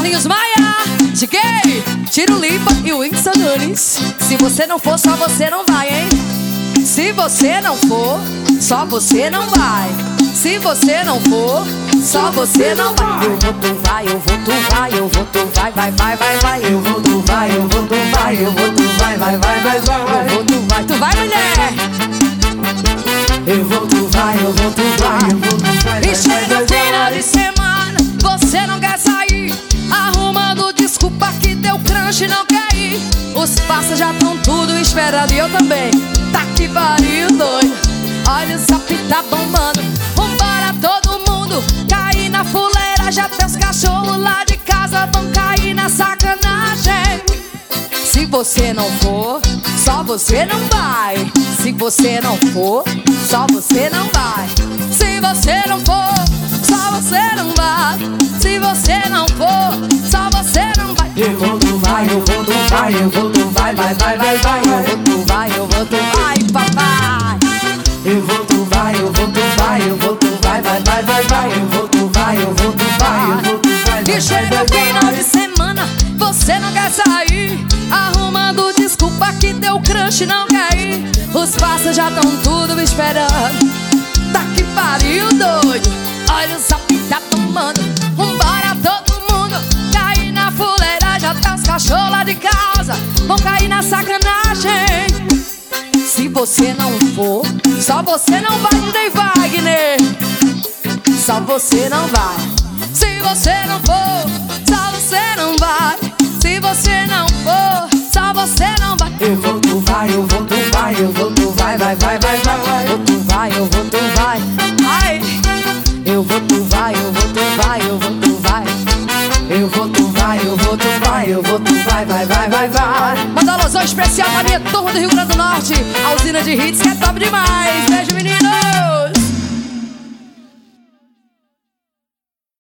Carlinhos Maia, Cheguei, Tiro Lipa e o Whindersson Nunes. Se você não for, só você não vai, hein? Se você não for, só você não vai. Se você não for, só você não vai. Eu vou, tu vai, eu vou, tu vai, eu vou, tu vai, vai, vai, vai, vai. Eu vou, tu vai, eu vou, tu vai, eu vou, tu vai, vai, vai, vai, vai. Eu vou, tu vai, mulher. Eu vou, tu vai, eu vou, tu vai, eu vou, tu vai. E chega no final de semana, você não quer sair, arrumando desculpa que teu crush não quer ir. Os passos já estão tudo esperando e eu também. Tá que pariu, doido. Olha o zap tá bombando. Vambora todo mundo, cair na fuleira. Já teus cachorros lá de casa vão cair na sacanagem. Se você não for, só você não vai. Se você não for, só você não vai. Se você não for, só você não vai. Se você não for, só você não vai. Eu vou, tu vai, eu vou, tu vai, eu vou, tu vai, vai, vai, vai, vai. Eu vou, tu vai, eu vou, tu vai, papai. Eu vou, tu vai, eu vou, tu vai, eu vou, tu vai, vai, vai, vai, vai. Eu vou, tu vai, eu vou, tu vai, eu vou, tu vai, vai. E chega no final de semana, você não quer sair, arrumando desculpa que teu crush não quer ir. Os passos já estão tudo me esperando. Tá que pariu, doido. Olha o zap tá tomando. Vambora todo mundo, cair na fuleira. Já tá os cachorros lá de casa, vão cair na sacanagem. Se você não for, só você não vai, DJ Wagner. Só você não vai. Se você não for, só você não vai. Se você não for, só você não vai. Eu vou, tu vai, eu vou, tu vai, eu vou, tu vai, vai, vai, vai, vai. Eu vou, tu vai, eu vou, tu vai. Ai. Eu vou, tu vai, eu vou, tu vai, eu vou, tu vai. Eu vou, tu vai, eu vou, tu vai, eu vou, tu vai, vai, vai, vai, vai. Manda alusão especial pra minha turma do Rio Grande do Norte. A usina de hits que é top demais. Beijo, menino.